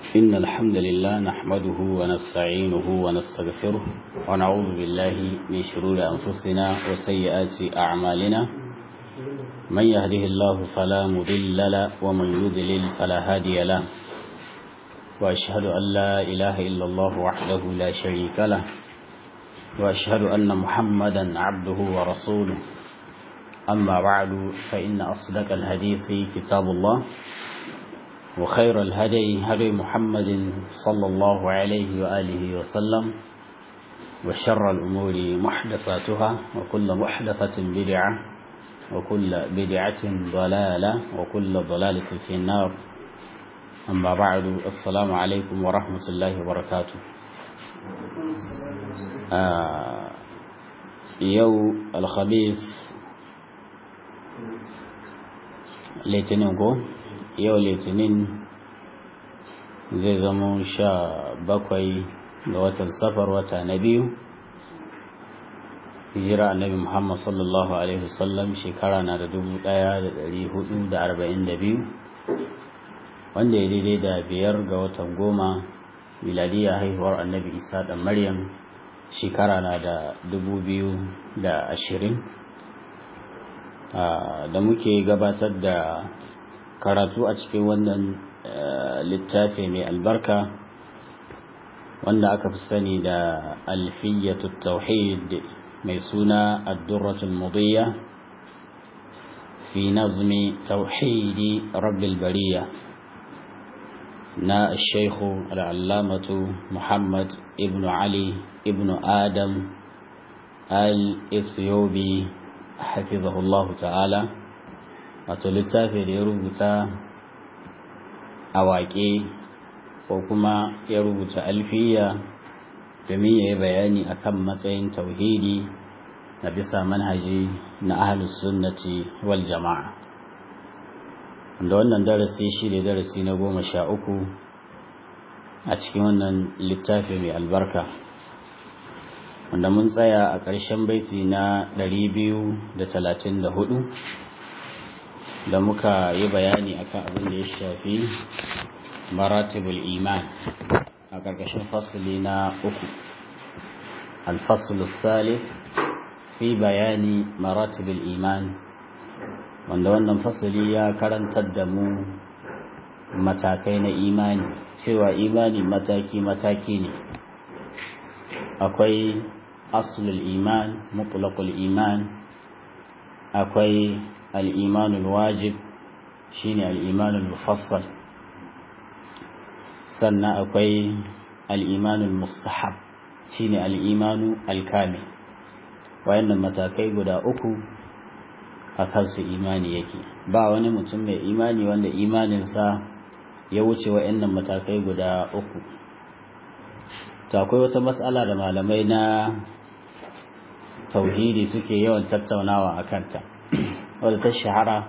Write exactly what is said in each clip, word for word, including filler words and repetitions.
إن الحمد لله نحمده ونستعينه ونستغفره ونعوذ بالله من شرور أنفسنا وسيئات أعمالنا من يهده الله فلا مضل له ومن يضلل فلا هادي له وأشهد أن لا إله إلا الله وحده لا شريك له وأشهد أن محمدا عبده ورسوله أما بعد فإن أصدق الحديث كتاب الله وخير الهدي هدي محمد صلى الله عليه وآله وسلم وشر الأمور محدثاتها وكل محدثة بدعة وكل بدعة ضلالة وكل ضلالة في النار أما بعد السلام عليكم ورحمة الله وبركاته آه يو الخبيث لتنكو yau litinin zai zama sha bakwai ga watan safar wata na biyu hijira annabi muhammad sallallahu alaihi wasallam shekara na da dubu daya da dari hudu da arba'in da biyu wanda ya daidai da biyar ga watan goma miladiya haihuwar annabi isa da maryam shekara na da dubu biyu da ashirin da muke gabatar da karatu a cikin wannan littafi mai albarka wanda aka fi sani da alfiyyatut tauhid mai suna ad-durratul mudiyya fi nazmi tauhidi rabbil bariyya na al-shaykh al-allamatu Muhammad ibn Ali ibn Adam al-Ethiopi hafizahullahu ta'ala wato littafi da ya rubuta a waƙe ko kuma ya rubuta alfiya domin ya yi bayani akan matsayin tauhidi na bisa manhaji na ahlus sunnati wal jama'a wanda wannan darasi shi ne darasi na goma sha uku a cikin wannan littafi mai albarka wanda mun tsaya a ƙarshen baiti na ɗari biyu da talatin da hudu da muka yi bayani akan abin da ya shafi maratibul iman a ƙarƙashin fasili na uku alfasul thalith fi bayani maratibul iman wanda wannan fasili ya karantar da mu matakai na imani cewa imani mataki-mataki ne akwai aslul iman mutlaqul iman akwai الإيمان الواجب شيني الإيمان المفصل سنة أكوي الإيمان المستحب شيني الإيمان الكامل وإن متاكي قد أكو أكاس إيماني يكي با wani mutum mai imani wanda imaninsa ya wuce wa'annan matakai guda uku to akwai wata mas'ala da malamai na tauhidi suke yawan tattaunawa akan ta wadda ta shahara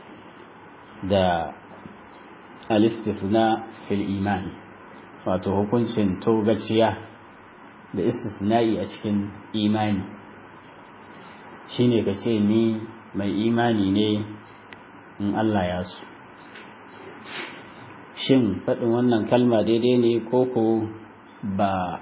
da al-istisna fil iman wato hukuncin togaciya da istisna'i a cikin imani shine ka ce ni mai imani ne in Allah ya so shin faɗin wannan kalma daidai ne ko ko ba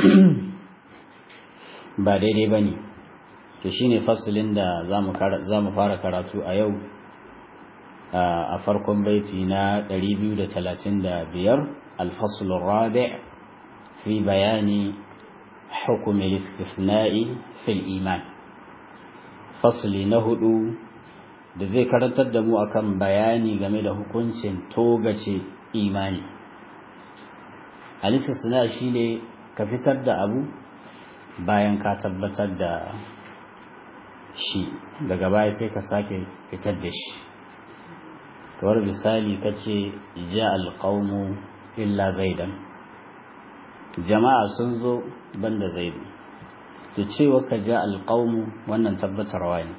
ba daidai ba ne to shine fasalin da zamu fara karatu a yau a farkon baiti na ɗari biyu da talatin da biyar al-fasl ar-rabi' fi bayani hukm al-istithna'i fil iman fasli na hudu da zai karantar da mu akan bayani game da hukuncin togace imani al-istithna shine ka fitar da abu bayan ka tabbatar da shi daga baya sai ka sake fitar da shi kawar misali ka ce ja alƙaunu illa zaidan jama'a sun zo banda zaidu to cewa ka ja alƙaunu wannan tabbatarwa ne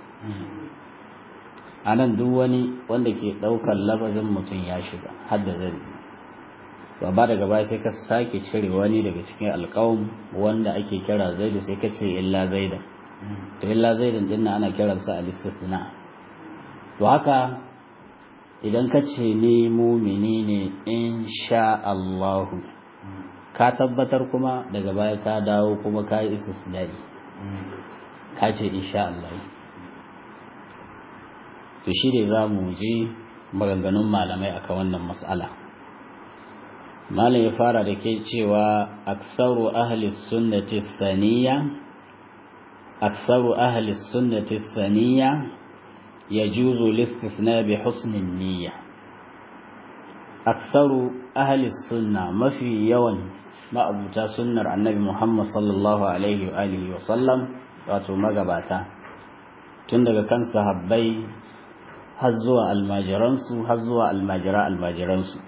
a nan duk wani wanda ke ɗaukar labazin mutum ya shiga har da zaidu ba ba daga baya sai ka sake cire wani daga cikin alƙawun wanda ake kira zaidu sai ka ce illa zaidan to illa zaidan din ana kiransa al-istithna to haka idan ka ce ni mumini ne in insha Allah ka tabbatar kuma daga baya ka dawo kuma ka yi istisnai ka ce insha Allah to shi ne za mu ji maganganun malamai akan wannan mas'ala. Malam ya fara da ke cewa aksaru ahli sunnati thaniya aksaru ahli sunnati thaniya yajuzu al-istithna bi husnin niyya. Aksaru ahli sunna mafi yawan ma'abuta sunnar annabi Muhammad sallallahu alaihi wa alihi wa sallam wato magabata tun daga kan sahabbai har zuwa almajiransu har zuwa almajira almajiransu.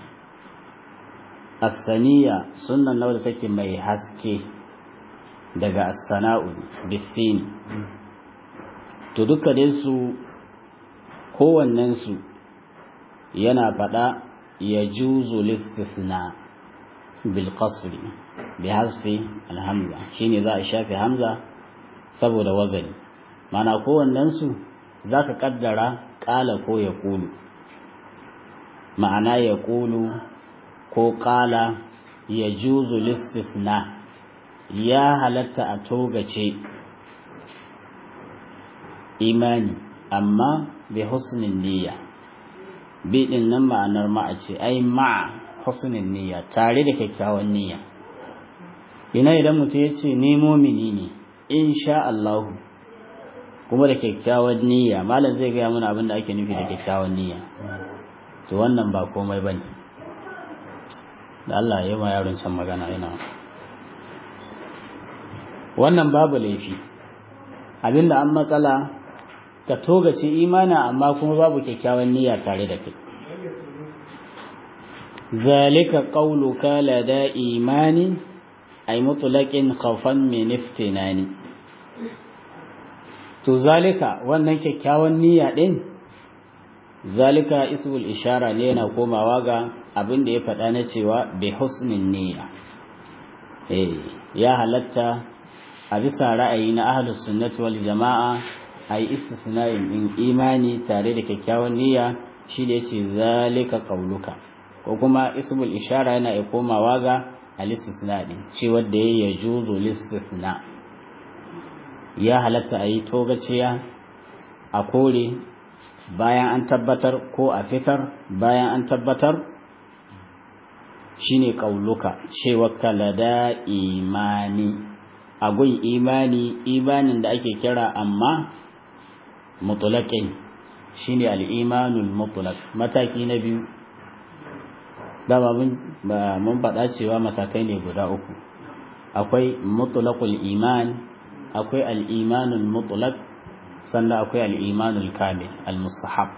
As-saniya sunnan nawa da take mai haske daga as-sana'u bisin to duka dai su kowannen su yana fada ya juzu listithna bil qasr bi hasfi al-hamza shine za a shafe hamza saboda wazani mana kowannen su zaka kaddara qala ko ya qulu ma'ana ya qulu ko ƙala ya juzu listisna ya halatta a togace imani amma bi husnin niyya bi din nan ma'anar ma'a ce ai ma'a husnin niyya tare da kyakkyawan niyya. Ina idan mutum ya ce ni mumini ne insha Allah kuma da kyakkyawan niyya malam zai gaya mana abin da ake nufi da kyakkyawan niyya to wannan ba komai bane da Allah ya yi ma yaron can magana yana wannan babu laifi abinda an matsala ka togace imana amma kuma babu kyakkyawan niyya tare da kai. Zalika qauluka lada imani ay mutlaqin khawfan min iftinani to zalika wannan kyakkyawan niyya din zalika ismul ishara ne yana komawa ga abin da ya faɗa na cewa bi husnin niyya eh ya halatta a bisa ra'ayi na ahlus sunnati wal jama'a ai istisna'in din imani tare da kyakkyawan niyya shi da yace zalika qauluka ko kuma ismul ishara yana ya komawa ga al-istisna din cewa da ya juzu listisna ya halatta ayi togaciya a kore bayan an tabbatar ko a fitar bayan an tabbatar shine qauluka cewa kalada imani agun imani imanin da ake kira amma mutlaqin shine al-imanul mutlaq mataki na biyu dama mun mun faɗa cewa matakai ne guda uku akwai mutlaqul iman akwai al-imanul mutlaq sannan akwai al-imanul kamil al-mustahab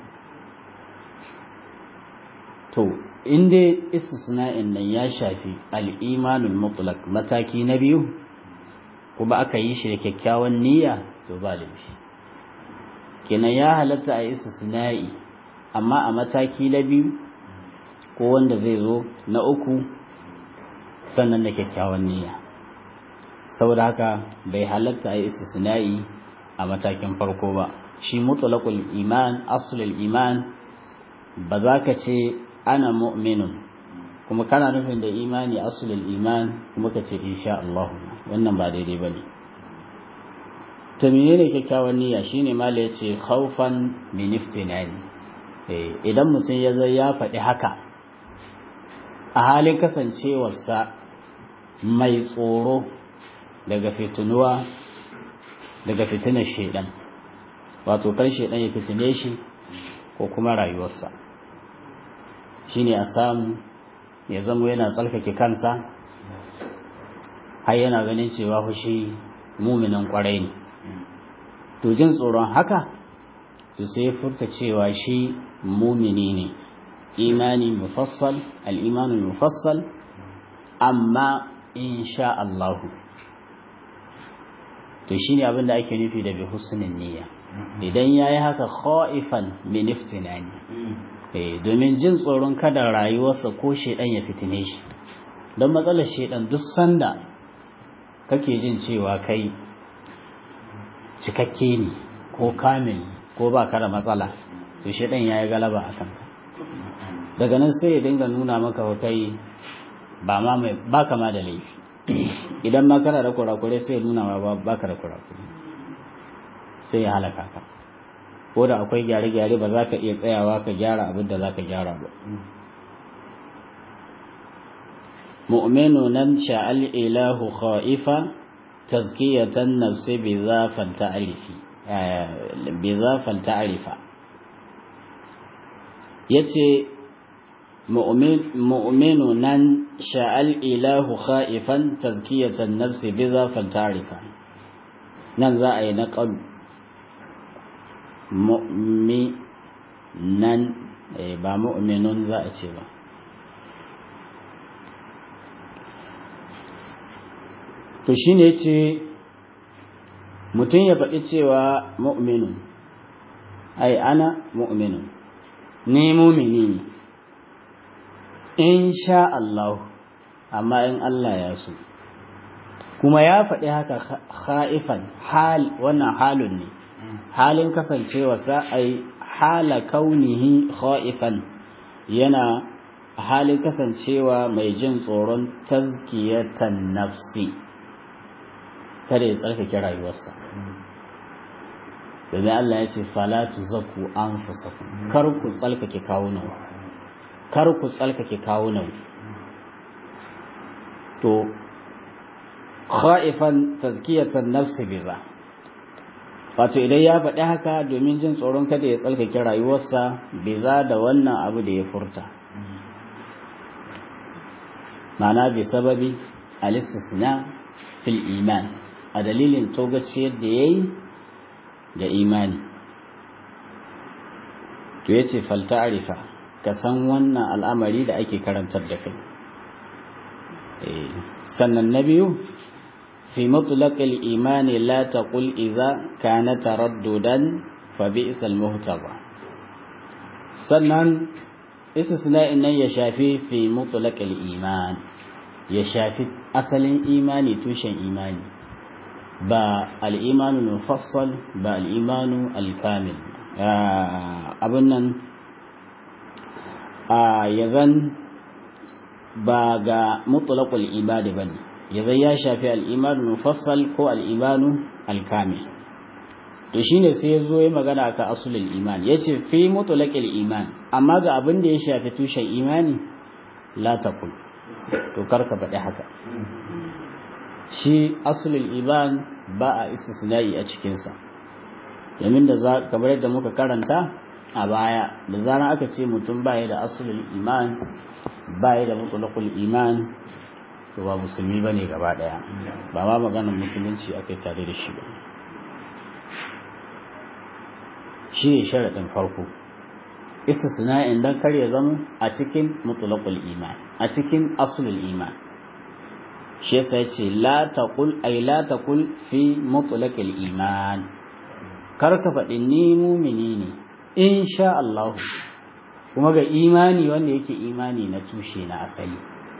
to inda istisna'in nan ya shafi al-imanul mutlaq mataki na biyu kuma aka yi shi da kyakkyawan niyya to ba laifi kenan ya halatta a istisna'i amma a mataki na biyu ko wanda zai zo na uku sannan da kyakkyawan niyya saboda haka bai halatta a istisna'i a matakin farko ba shi mutlaqul iman aslul iman ba za ka ce ana mu'minun kuma kana nufin da imani aslul iman kuma ka ce insha Allah wannan ba daidai bane to menene kyakkyawan niyya shine mala yace khaufan min iftinani eh idan mutum ya zai ya faɗi haka a halin kasancewarsa mai tsoro daga fitinuwa daga fitinar shedan wato kar shedan ya fitine shi ko kuma rayuwarsa shine a samu ya zama yana tsalkake kansa har yana ganin cewa fushi muminin kwarai ne to jin tsoron haka to sai ya furta cewa shi mumini ne imani mufassal al-imanu mufassal amma insha Allah to shine abin da ake nufi da bi husnin niyya idan yayi haka khaifan min iftinani eh domin jin tsoron kada rayuwarsa ko shedan ya fitine shi don matsalar shedan duk sanda kake jin cewa kai cikakke ne ko kamil ko ba ka da matsala to shedan yayi galaba akan ka daga nan sai ya dinga nuna maka kai ba ma mai ba kama da laifi idan ma kana da kurakure sai ya nuna ma ba ka da kurakure sai ya halaka ka ko da akwai gyare-gyare ba za ka iya tsayawa ka gyara abin da za ka gyara ba mu'minu nan sha'al ilahu kha'ifa tazkiyatan nafsi bi zafan ta'rifi bi zafan ta'rifa yace mu'minu nan sha'al ilahu kha'ifan tazkiyatan nafsi bi zafan ta'rifa nan za a yi naqal mu'minan ba mu'minun za a ce ba to shi ne ce mutum ya faɗi cewa mu'minun ai ana mu'minun ni mumini ne in sha Allah amma in Allah ya so kuma ya faɗi haka kha'ifan hal wannan halun ne halin kasancewarsa ai hala kaunihi kha'ifan yana halin kasancewa mai jin tsoron tazkiyatan nafsi kada ya tsarkake rayuwarsa domin Allah ya ce fala tuzakku anfusakum kar ku tsarkake kawunan kar ku tsarkake kawunan to khaifan tazkiyatan nafsi biza wato idan ya faɗi haka domin jin tsoron kada ya tsarkake rayuwarsa biza da wannan abu da ya furta ma'ana bi sababi al-istisna fil iman a dalilin togaciyar da ya yi da imani to ya ce falta arifa ka san wannan al'amari da ake karantar da kai sannan na biyu fi mutulakil imani la taqul idza kana taraddudan fa bi'sal muhtaba sannan istisna'in nan ya shafi fi mutulakil iman ya shafi asalin imani tushen imani ba al'imanu mufassal ba al'imanu alkamil abin nan ya zan ba ga mutulakul ibadi ba ne ya zai ya shafi al'imanu mufassal ko al'imanu alkamil to shi ne sai ya zo ya magana ka asulul iman ya ce fi mutulakul iman amma ga abin da ya shafi tushen imani la taqul to karka faɗi haka shi asulul iman ba a istisna'i a cikinsa domin da za kamar yadda muka karanta a baya da zaran aka ce mutum baya da asulul iman baya da mutlaqul iman to ba musulmi bane gaba daya ba ma maganar musulunci akai tare da shi ba shi ne sharadin farko istisna'in dan kar ya zama a cikin mutlaqul iman a cikin asulul iman shi yasa yace la taqul ay la taqul fi mutlaqil iman kar ka faɗi ni mumini ne insha Allah kuma ga imani wanda yake imani na tushe na asali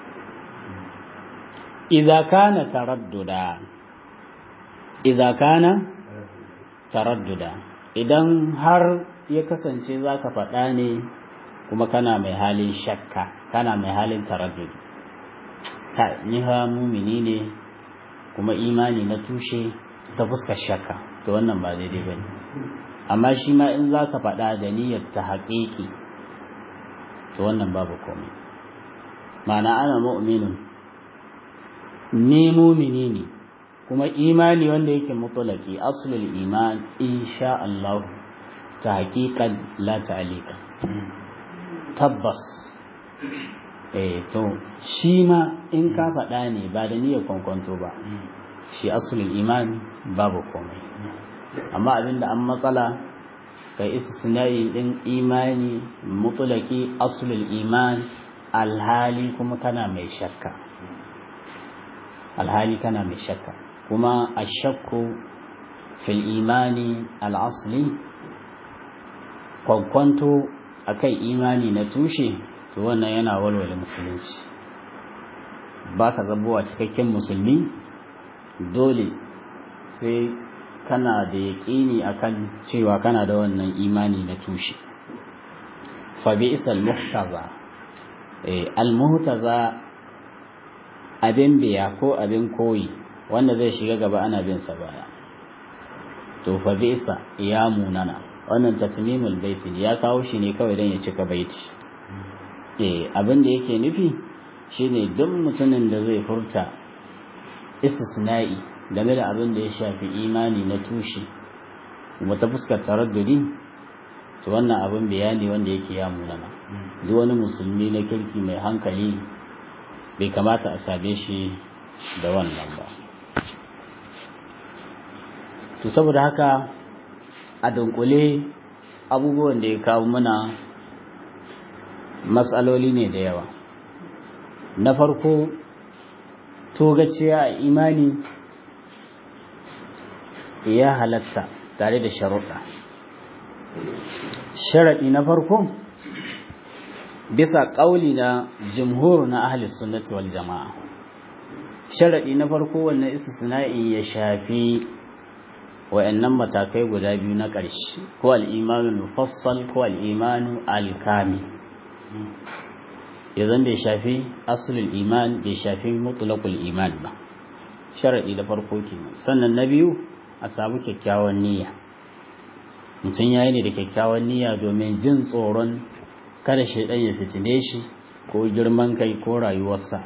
idza kana taradduda idza kana taradduda idan har ya kasance zaka faɗa ne kuma kana mai halin shakka kana mai halin taraddudi kai ni ha mumini ne kuma imani na tushe ta fuskar shakka to wannan ba daidai bane amma shi ma in zaka faɗa da niyyar ta haƙiƙi to wannan babu komai ma'ana ana mu'minun ni mumini ne kuma imani wanda yake mutlaqi aslul iman insha Allah ta haƙiƙan la ta'alika tabbas eh to shi ma in ka faɗa ne ba da niyyar kwankwanto ba shi asulul iman babu komai amma abinda an matsala kai istisnai din imani mutlaqi asulul iman alhali kuma kana mai shakka alhali kana mai shakka kuma ashakku fil imani al-asli kwankwanto akan imani na tushe to wannan yana walwala musulunci ba ka zabowa cikakken musulmi dole sai kana da yaƙini akan cewa kana da wannan imani na tushe fa bi isal muhtaza almuhtaza abin biya ko abin koyi wanda zai shiga gaba ana bin sa baya to fa bisa ya munana wannan tatmimul baiti ya kawo shi ne kawai dan ya cika baiti eh abin da yake nufi shine duk mutumin da zai furta istisna'i game da abin da ya shafi imani na tushe kuma ta fuskar taraddudi to wannan abin bayani wanda yake ya munana duk wani musulmi na kirki mai hankali bai kamata a sabe shi da wannan ba to saboda haka a dunkule abubuwan da ya kawo mana matsaloli ne da yawa na farko togaciya a imani ya halatta tare da sharuɗa sharaɗi na farko bisa ƙauli na jumhur na ahli sunnati wal jama'a sharaɗi na farko wannan istisna'i ya shafi wa'annan matakai guda biyu na ƙarshe ko al-imanu mufassal ko al-imanu al-kamil ya zan bai shafi asulul iman bai shafi mutlaqul iman ba sharaɗi da farko kenan sannan na biyu a samu kyakkyawan niyya mutum yayi ne da kyakkyawan niyya domin jin tsoron kada shaidan ya fitine shi ko girman kai ko rayuwarsa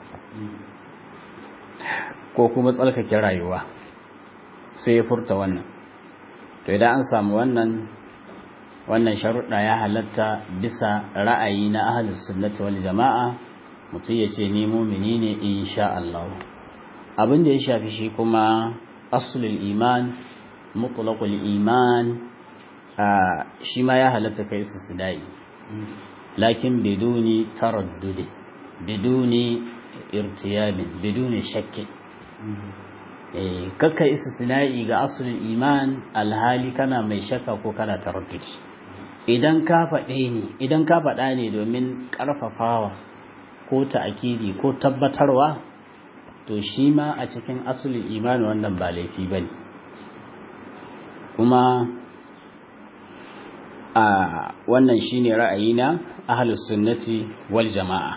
ko kuma tsarkake rayuwa sai ya furta wannan to idan an samu wannan wannan sharuɗa ya halatta bisa ra'ayi na ahlus sunnati wal jama'a mutum ya ce ni mu'mini ne insha Allah abin da ya shafi shi kuma aslul iman mutlaqul iman shi ma ya halatta kai istisnai lakin biduni taraddudi biduni irtiyabin biduni shakki eh kakka istisna'i ga aslul iman alhali kana mai shakka ko kana taraddudi idan ka faɗe ne idan ka faɗa ne domin ƙarfafawa ko ta'akidi ko tabbatarwa to shi ma a cikin aslul iman wannan ba laifi bane kuma a wannan shine ra'ayina ahlus sunnati wal jama'a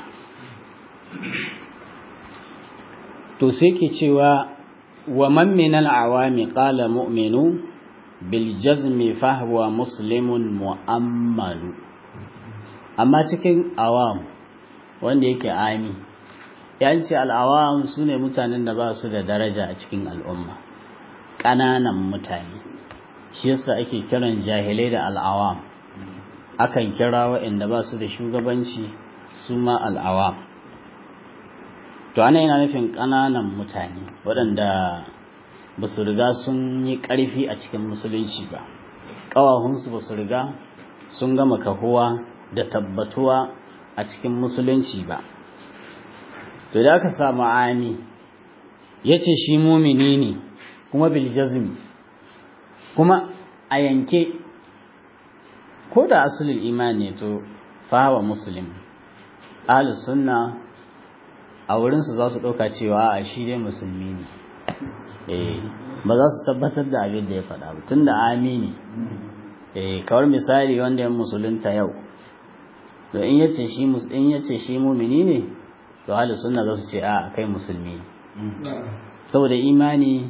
to sai ke cewa wa man min al awami qala mu'minu bil jazmi fa huwa muslimun mu'amman amma cikin awam wanda yake ami yanci al awam sune mutanen da ba su da daraja a cikin al'umma ƙananan mutane shi yasa ake kiran jahilai da al'awam akan kira waɗanda ba su da shugabanci su ma al'awam to ana yana nufin ƙananan mutane waɗanda ba su riga sun yi ƙarfi a cikin musulunci ba ƙawahunsu ba su riga sun gama kahuwa da tabbatuwa a cikin musulunci ba to da aka samu ami ya ce shi mumini ne kuma biljazmi kuma a yanke ko da asulul iman ne to fawa muslim ahlus sunna a wurinsu za su ɗauka cewa a shi dai musulmi ne eh ba za su tabbatar da abin da ya faɗa ba tun da amini eh kawar misali wanda ya musulunta yau to in yace shi in yace shi mumini ne to ahlus sunna za su ce a kai musulmi ne saboda imani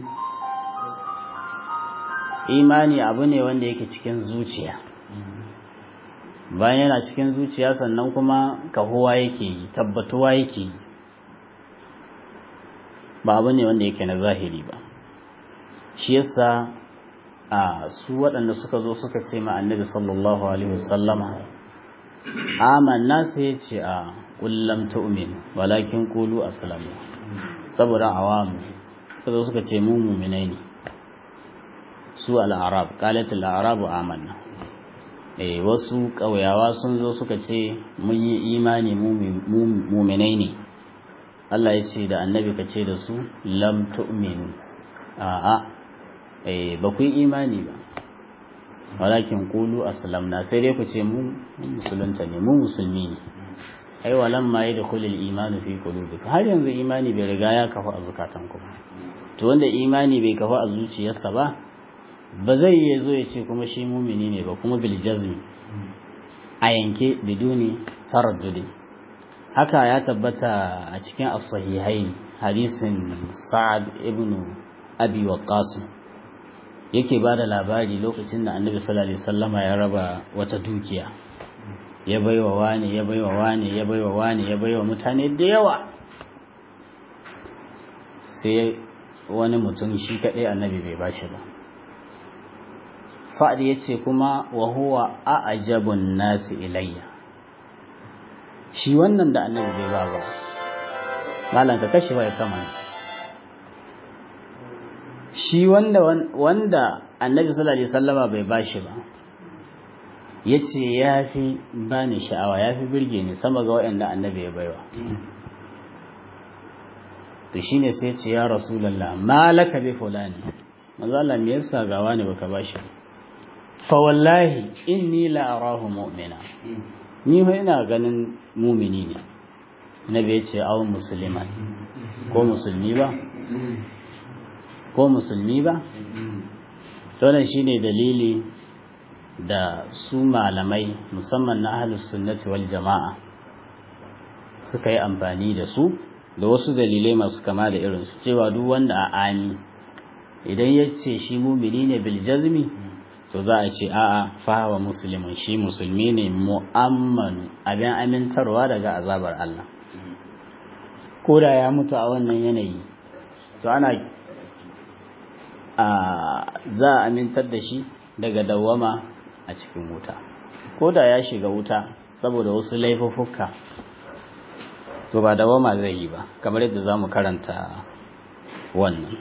imani abu ne wanda yake cikin zuciya bayan yana cikin zuciya sannan kuma kahuwa yake yi tabbatuwa yake yi ba abu ne wanda yake na zahiri ba shi yasa a su waɗanda suka zo suka ce ma annabi sallallahu alaihi wasallama amanna sai ya ce a kullum tu'min walakin qulu aslamu saboda awamu suka suka ce mu mu'minai ne su al-arab qalat al-arabu amanna eh wasu kauyawa sun zo suka ce mun yi imani mu mu'minai ne Allah ya ce da annabi ka ce da su lam tu'minu a'a eh ba ku yi imani ba walakin qulu aslamna sai dai ku ce mu musulunta ne mu musulmi ne ai walam ma yadkhulul iman fi qulubikum har yanzu imani bai riga ya kafa a zukatanku ba to wanda imani bai kafa a zuciyarsa ba ba zai yi zo ya ce kuma shi mumini ne ba kuma bil jazmi a yanke biduni taraddudi haka ya tabbata a cikin as-sahihai hadisin Sa'ad ibn Abi Waqqas yake bada labari lokacin da Annabi sallallahu alaihi wasallama ya raba wata dukiya, ya baiwa wani ya baiwa wani ya baiwa wani ya baiwa mutane da yawa, sai wani mutum shi kadai Annabi bai bashi ba. Sa'ad yace kuma wa huwa a'jabun nasi ilayya, shi wannan da Annabi bai ba ba, malan ka kashe waya kama shi wanda wanda Annabi sallallahu alaihi wasallama bai bashi ba, yace yafi bani sha'awa, yafi birge ni sama ga wanda Annabi ya baiwa. To shine sai yace ya rasulullah malaka bi fulani, manzo Allah me yasa ga wani baka bashi? Fa wallahi inni la arahu mu'mina, ni fa ina ganin mumini ne. Nabi yace aw musliman, ko musulmi ba ko musulmi ba wannan shine dalili da su malamai musamman na ahlus sunnati wal jama'a suka yi amfani da su da wasu dalilai masu kama da irin su, cewa duk wanda a ani idan yace shi mumini ne bil jazmi, to za a ce a'a fa wa muslimun, shi musulmi ne mu'ammanu, abin amintarwa daga azabar Allah, ko da ya mutu a wannan yanayi to ana a za a amintar da shi daga dawwama a cikin wuta, ko da ya shiga wuta saboda wasu laifuffuka to ba dawwama zai yi ba, kamar yadda za mu karanta wannan.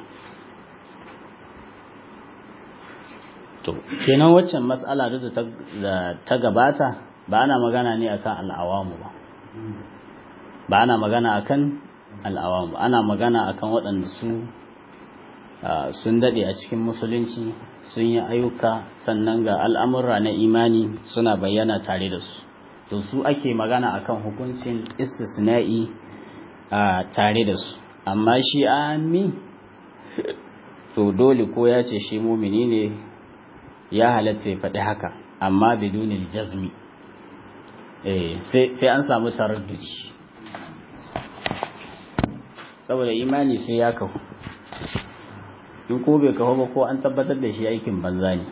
To kenan waccan mas'ala duk da ta gabata ba ana magana ne akan al'awamu ba, ba ana magana akan al'awamu ba, ana magana akan waɗanda su sun daɗe a cikin musulunci, sun yi ayyuka, sannan ga al'amurra na imani suna bayyana tare da su, to su ake magana akan hukuncin istisna'i a tare da su. Amma shi ami to dole ko ya ce shi mumini ne ya halatta ya faɗi haka, amma bidunil jazmi, eh sai an samu taraddudi, saboda imani sai ya kahu, in ko bai kahu ba ko an tabbatar da shi aikin banza ne.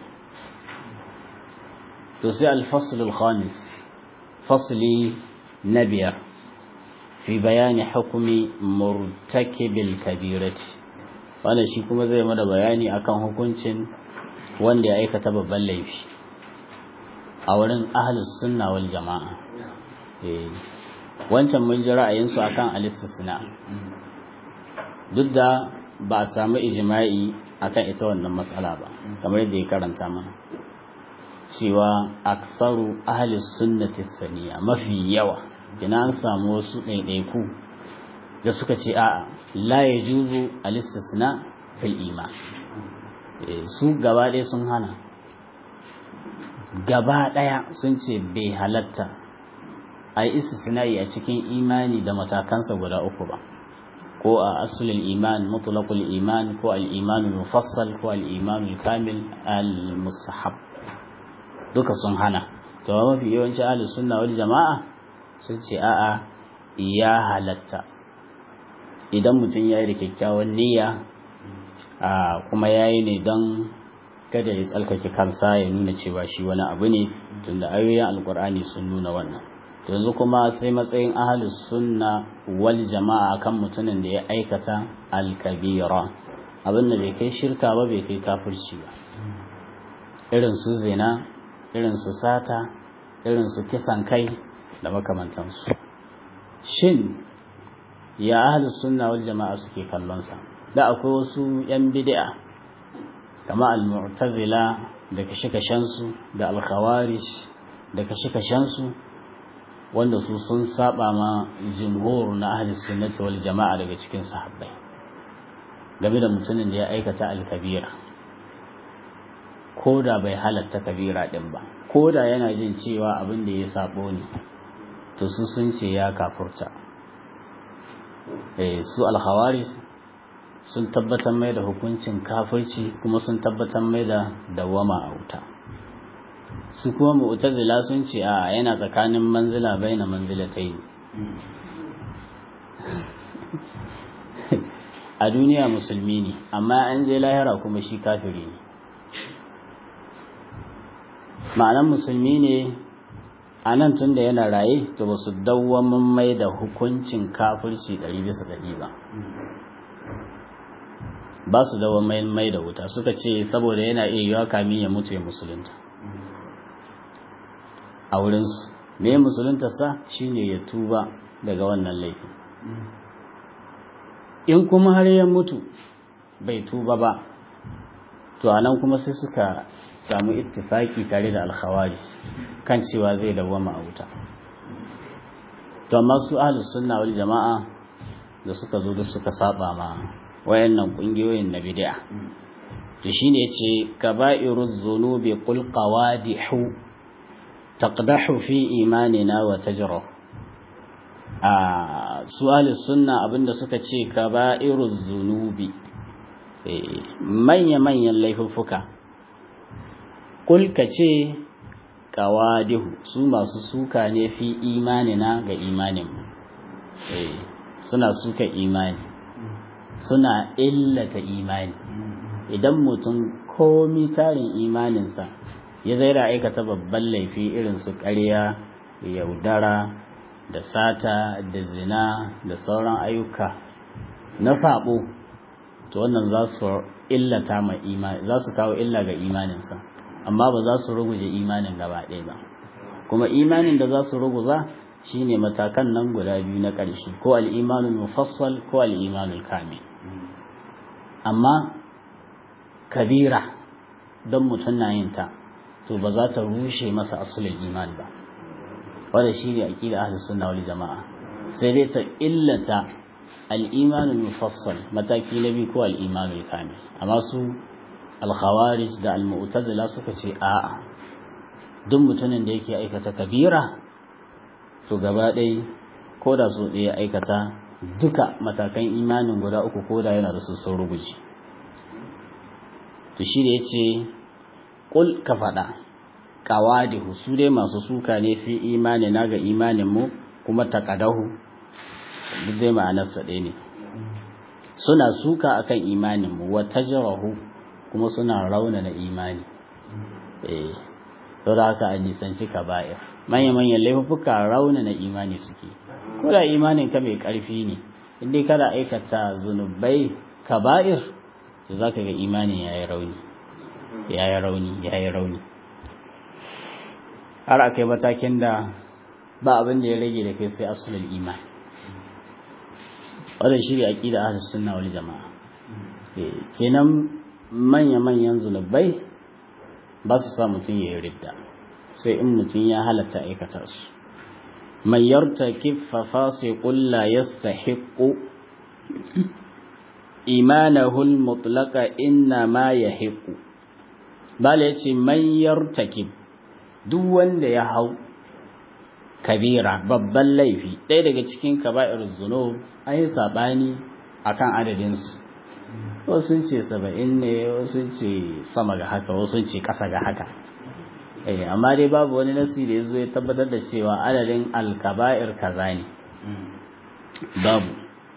To sai al-faslul khamis, fasli na biyar, fi bayani hukumi murtakibil kabirati, wannan shi kuma zai mana bayani akan hukuncin wanda ya aikata babban laifi a wurin ahlus sunna wal jama'a. eh wancan mun ji ra'ayinsu akan al-istisna, duk da ba a samu ijma'i akan ita wannan matsala ba, kamar yadda ya karanta mana cewa aksaru ahlus sunnati saniya, mafi yawa kina an samu wasu ɗaiɗaiku da suka ce a'a la yajuzu al-istisna fil iman, su gaba ɗaya sun hana, gaba ɗaya sun ce bai halatta a yi istisna'i a cikin imani da matakansa guda uku ba, ko a asulul iman, mutlaqul iman, ko al-imanul mufassal, ko al-imanul kamil al-mustahab, duka sun hana. To mafi yawanci ahlus sunna wal jama'a sun ce a'a ya halatta idan mutum ya yi da kyakkyawan niyya, kuma ya yi ne don kada ya tsalkake kansa ya nuna cewa shi wani abu ne, tunda ayoyin alkur'ani sun nuna wannan. Yanzu kuma sai matsayin ahlus sunna wal jama'a kan mutumin da ya aikata al-kabira, abin da bai kai shirka ba, bai kai kafirci ba, irin su zina, irin su sata, irin su kisan kai da makamantansu. Shin ya ahlus sunna wal jama'a suke kallon sa? Da akwai wasu yan bid'a kama al-mu'tazila da kashe-kashensu, da al-khawarij da kashe-kashensu, wanda su sun saba ma jumhur na ahlus sunnati wal jama'a daga cikin sahabbai game da mutumin da ya aikata al-kabira, ko da bai halatta kabira din ba, ko da yana jin cewa abin da ya sabo ne, to su sun ce ya kafurta. eh su al-khawarij sun tabbatar mai da hukuncin kafirci, kuma sun tabbatar mai da dawama a wuta. Su kuma mu'tazila sun ce a yana tsakanin manzila baina manzilatayn, a duniya musulmi ne amma an je lahira kuma shi kafiri ne. ma'anan musulmi ne a nan tun da yana raye to ba su dawwamin mai da hukuncin kafirci ɗari bisa ɗari ba ba su dawwamin mai da wuta suka ce saboda yana iya yiwa kamin ya mutu ya musulunta a wurinsu me musuluntarsa shine ya tuba daga wannan laifin in kuma har ya mutu bai tuba ba to anan kuma sai suka samu ittifaki tare da alkhawari kan cewa zai dawwama a wuta. To amma su ahlus sunna wal jama'a da suka zo da suka saba ma wayannan kungiyoyin na bid'a to shine yace kaba'iruz zunubi qul qawadihu taqdahu fi imanina wa tajra a su ahlus sunna abinda suka ce kaba'iruz zunubi manya manyan laifuffuka Kul ka ce kawadihu su masu suka ne fi imanina ga imaninmu suna suka imani suna illata imani idan mutum komi tarin imaninsa ya zaira aikata babban laifi irin su ƙarya yaudara da sata da zina da sauran ayyuka na sabo to wannan za su illata ma imani za su kawo illa ga imaninsa amma ba za su ruguje imanin gaba ɗaya ba kuma imanin da za su ruguza shine matakan nan guda biyu na ƙarshe ko al-imanul mufassal ko al-imanul kamil amma kabira don mutum na yin ta to ba za ta rushe masa asulul iman ba wanda shine aqida ahlus sunna wal jamaa sai dai ta illata al-imanul mufassal mataki na biyu ko al-imanul kamil amma su al-khawarij da al-mu'tazila suka ce a'a duk mutumin da yake aikata kabira to gaba ɗaya ko da su ɗaya aikata duka matakan imanin guda uku ko da yana da su sun ruguje to shi da yace qul ka faɗa qawadihu su dai masu suka ne fi imani na ga imanin mu kuma taqadahu duk dai ma'anarsa ɗaya ne suna suka akan imanin mu wa tajrahu kuma suna raunana imani eh to da haka a nisanci kaba'ir manya-manyan laifuka raunana imani suke ko da imanin ka mai ƙarfi ne indai kada aikata zunubai kaba'ir to zaka ga imanin yayi rauni yayi rauni yayi rauni har akai matakin da ba abin da ya rage da kai sai asulul iman wannan shi ne aqida ahlus sunna wal jamaa eh kenan manya-manyan zunubai ba su sa mutum ya yi ridda sai in mutum ya halatta aikata su mai yarta kifa fasiqun la yastahiqu imanahul mutlaqa inna ma yahiqu bala yace man yartakib duk wanda ya hau kabira babban laifi ɗaya daga cikin kaba'iruz zunub an yi sabani akan adadin su wasu sun ce saba'in ne wasu sun ce sama ga haka wasu sun ce ƙasa ga haka eh amma dai babu wani nasi da yazo ya tabbatar da cewa adadin al-kaba'ir kaza ne babu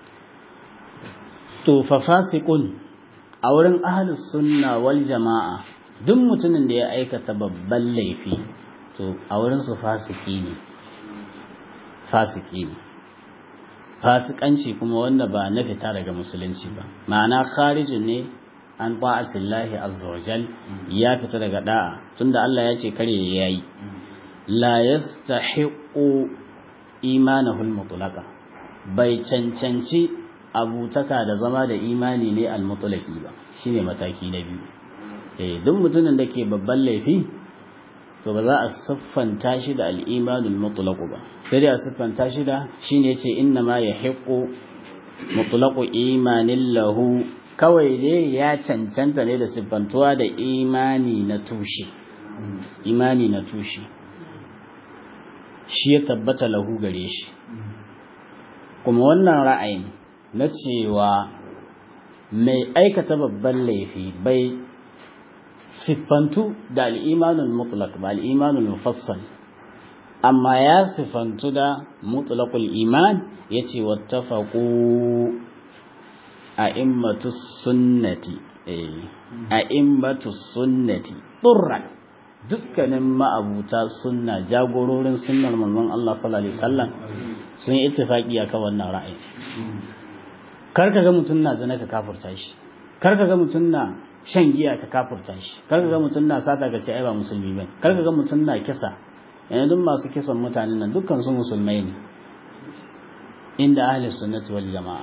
to fa fasiqun a wurin ahlus sunna wal jama'a duk mutumin da ya aikata babban laifi to a wurin su fasiki ne fasiki ne fasikanci kuma wanda ba na fita daga musulunci ba ma'ana kharijin ne an ta'atillahi azza wajal ya fita daga da'a tunda Allah ya ce kare yayi la yastahiqu imanahul mutlaqa bai cancanci abutaka da zama da imani ne al-mutlaqi ba shine mataki na biyu eh duk mutumin da ke babban laifi to ba za a siffanta shi da al-imanul mutlaq ba sai dai a siffanta shi da shine yace inna ma yahiqu mutlaqu imanin lahu kawai dai ya cancanta ne da siffantuwa da imani na tushe imani na tushe shi ya tabbata lahu gare shi kuma wannan ra'ayin na cewa mai aikata babban laifi bai siffantu da al'imanul mutlaq ba al'imanul mufassal amma ya sifantu da mutlaqul iman yace wattafaqu a'immatus sunnati eh a'immatus sunnati turran dukkanin ma'abuta sunna jagororin sunnar manzon Allah sallallahu alaihi wasallam sun yi ittifaki akan wannan ra'ayi kar ka ga mutun na zina ka kafirta shi kar ka ga mutun na shan giya ka kafirta shi kar ka ga mutun na sata ka ce ai ba musulmi bane kar ka ga mutun na kisa yanzu duk masu kisan mutanen nan dukkan su musulmai ne inda ahli sunnati wal jamaa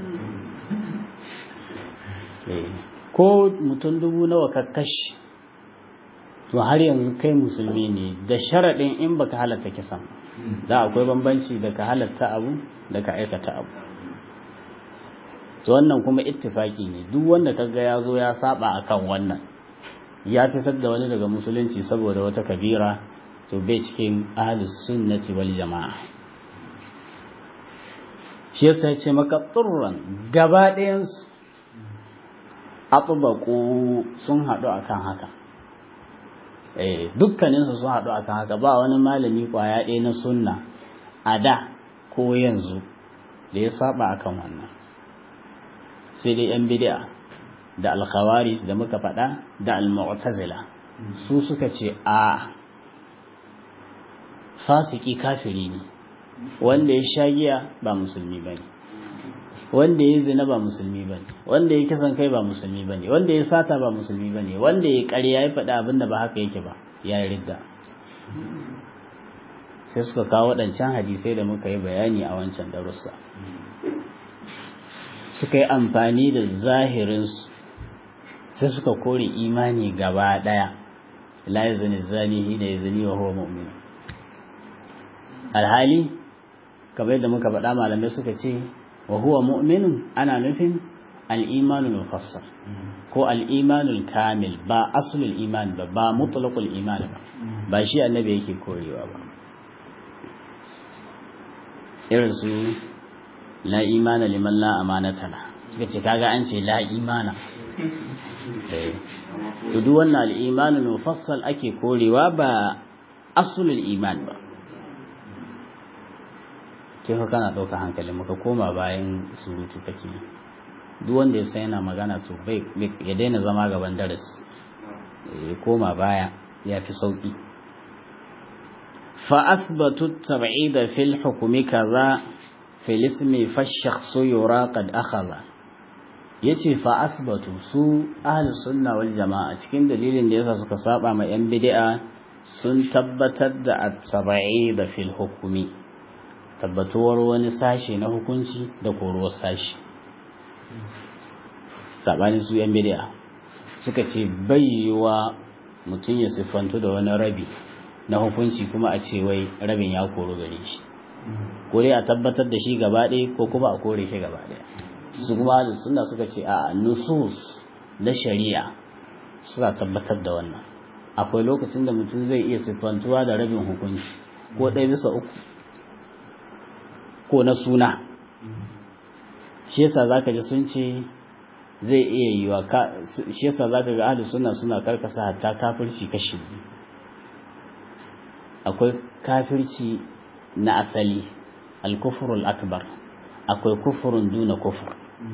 ko mutun dubu nawa ka kashi to har yanzu kai musulmi ne da sharaɗin in baka halatta kisan da akwai bambanci da ka halatta abu da ka aikata abu to wannan kuma ittifaki ne duk wanda kaga ya zo ya saba akan wannan ya fitar da wani daga musulunci saboda wata kabira to bai cikin ahlus sunnati wal jamaa shi yasa ya ce maka turran gaba ɗayan su atbaqu sun haɗu akan haka eh dukkaninsu sun haɗu akan haka ba wani malami kwaya ɗaya na sunna a da ko yanzu da ya saba akan wannan sai dai yan bid'a da al-khawarij da muka faɗa da al-mu'tazila su suka ce a fasiki kafiri ne wanda ya sha giya ba musulmi bane wanda ya zina ba musulmi bane wanda ya kisan kai ba musulmi bane wanda ya sata ba musulmi bane wanda ya ƙarya ya faɗa abin da ba haka yake ba ya yi ridda sai suka kawo waɗancan hadisai da muka yi bayani a wancan darussa suka yi amfani da zahirinsu sai suka kore imani gaba ɗaya la yazni zani hina yazni wa huwa mu'min alhali kamar yadda muka faɗa malamai suka ce wa huwa mu'minun ana nufin al-imanul mufassal ko al-imanul kamil ba aslul iman ba ba mutlaqul iman ba ba shi annabi yake korewa ba irin su la imana liman la amanata la suka ce kaga an ce la imana to duk wannan al-imanul mufassal ake korewa ba aslul iman ba ke fa kana ɗauka hankali muka koma bayan surutu kake duk wanda ya san yana magana to bai ya daina zama gaban darasi ya koma baya ya fi sauki fa asbatu tab'ida fil hukmi kaza fil ismi fa shakhsu yura qad akhadha yace fa asbatu su ahli sunna wal jamaa cikin dalilin da yasa suka saba ma yan bid'a sun tabbatar da at-tab'ida fil hukmi tabbatuwar wani sashe na hukunci da koruwar sashe saɓanin su yan bidiya suka ce bayyewa mutum ya siffantu da wani rabi na hukunci kuma a ce wai rabin ya koru gare shi ko dai a tabbatar da shi gaba ɗaya ko kuma a kore shi gaba ɗaya su kuma suna suka ce a nusus na shari'a suna tabbatar da wannan akwai lokacin da mutum zai iya siffantuwa da rabin hukunci ko ɗaya bisa uku ko na suna shi yasa zaka ji sun ce zai iya yi wa shi yasa zaka ga ahli sunna suna karkasa hatta kafirci kashi akwai kafirci na asali al-kufrul akbar akwai kufrun duna kufur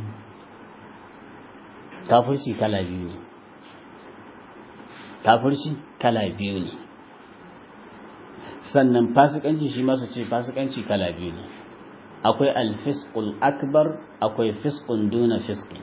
kafirci kala biyu ne kafirci kala biyu ne sannan fasikanci shi ma su ce fasikanci kala biyu ne akwai alfiskul akbar akwai fiskun duna fiskin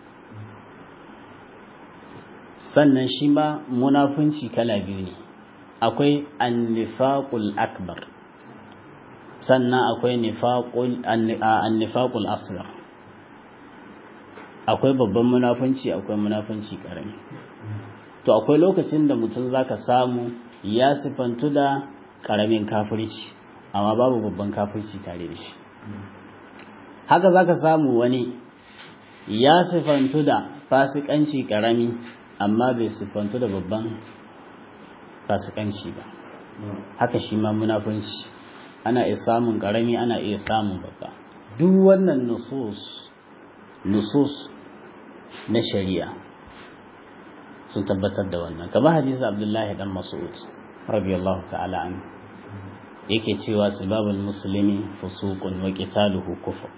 sannan shi ma munafunci kala biyu ne akwai annifaqul akbar sannan akwai nifaqul annifaqul asghar akwai babban munafunci akwai munafunci karami to akwai lokacin da mutum zaka samu ya sifantu da karamin kafirci amma babu babban kafirci tare da shi haka zaka samu wani ya sifantu da fasikanci karami amma bai sifantu da babban fasikanci ba haka shi ma munafunci ana iya samun karami ana iya samun babba duk wannan nusus nusus na shari'a sun tabbatar da wannan kamar hadisi Abdullahi dan Mas'ud radiyallahu ta'ala anhu yake cewa sibabul muslimi fusuqun wa qitaluhu kufr